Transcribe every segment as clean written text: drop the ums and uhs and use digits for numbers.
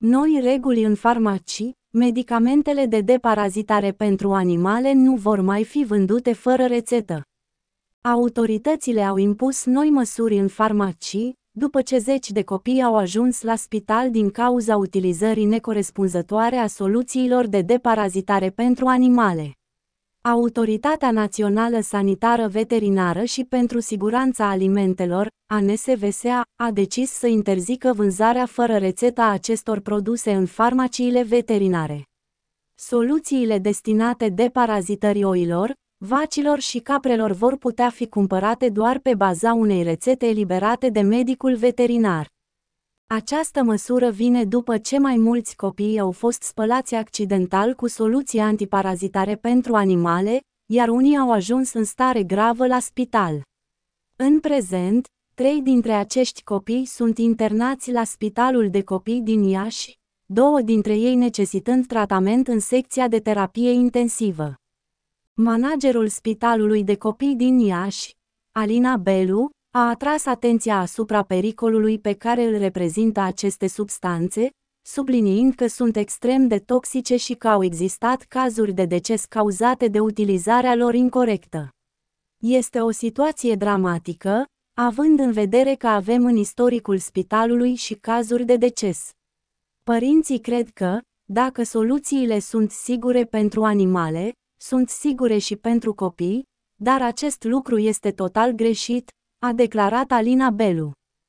Noi reguli în farmacii, medicamentele de deparazitare pentru animale nu vor mai fi vândute fără rețetă. Autoritățile au impus noi măsuri în farmacii, după ce zeci de copii au ajuns la spital din cauza utilizării necorespunzătoare a soluțiilor de deparazitare pentru animale. Autoritatea Națională Sanitară Veterinară și pentru Siguranța Alimentelor, ANSVSA, a decis să interzică vânzarea fără rețetă a acestor produse în farmaciile veterinare. Soluțiile destinate deparazitării oilor, vacilor și caprelor vor putea fi cumpărate doar pe baza unei rețete eliberate de medicul veterinar. Această măsură vine după ce mai mulți copii au fost spălați accidental cu soluții antiparazitare pentru animale, iar unii au ajuns în stare gravă la spital. În prezent, 3 dintre acești copii sunt internați la Spitalul de Copii din Iași, 2 dintre ei necesitând tratament în secția de terapie intensivă. Managerul Spitalului de Copii din Iași, Alina Belu, a atras atenția asupra pericolului pe care îl reprezintă aceste substanțe, subliniind că sunt extrem de toxice și că au existat cazuri de deces cauzate de utilizarea lor incorectă. Este o situație dramatică, având în vedere că avem în istoricul spitalului și cazuri de deces. Părinții cred că, dacă soluțiile sunt sigure pentru animale, sunt sigure și pentru copii, dar acest lucru este total greșit, a declarat Alina Belu.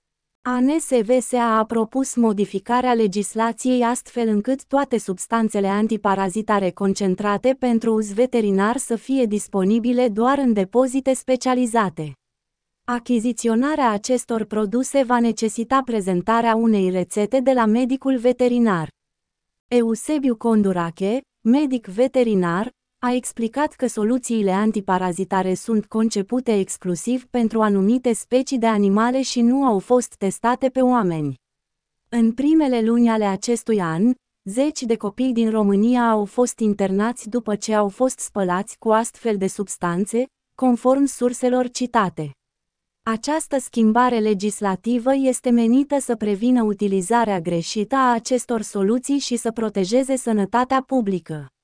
ANSVSA a propus modificarea legislației astfel încât toate substanțele antiparazitare concentrate pentru uz veterinar să fie disponibile doar în depozite specializate. Achiziționarea acestor produse va necesita prezentarea unei rețete de la medicul veterinar. Eusebiu Condurache, medic veterinar, a explicat că soluțiile antiparazitare sunt concepute exclusiv pentru anumite specii de animale și nu au fost testate pe oameni. În primele luni ale acestui an, zeci de copii din România au fost internați după ce au fost spălați cu astfel de substanțe, conform surselor citate. Această schimbare legislativă este menită să prevină utilizarea greșită a acestor soluții și să protejeze sănătatea publică.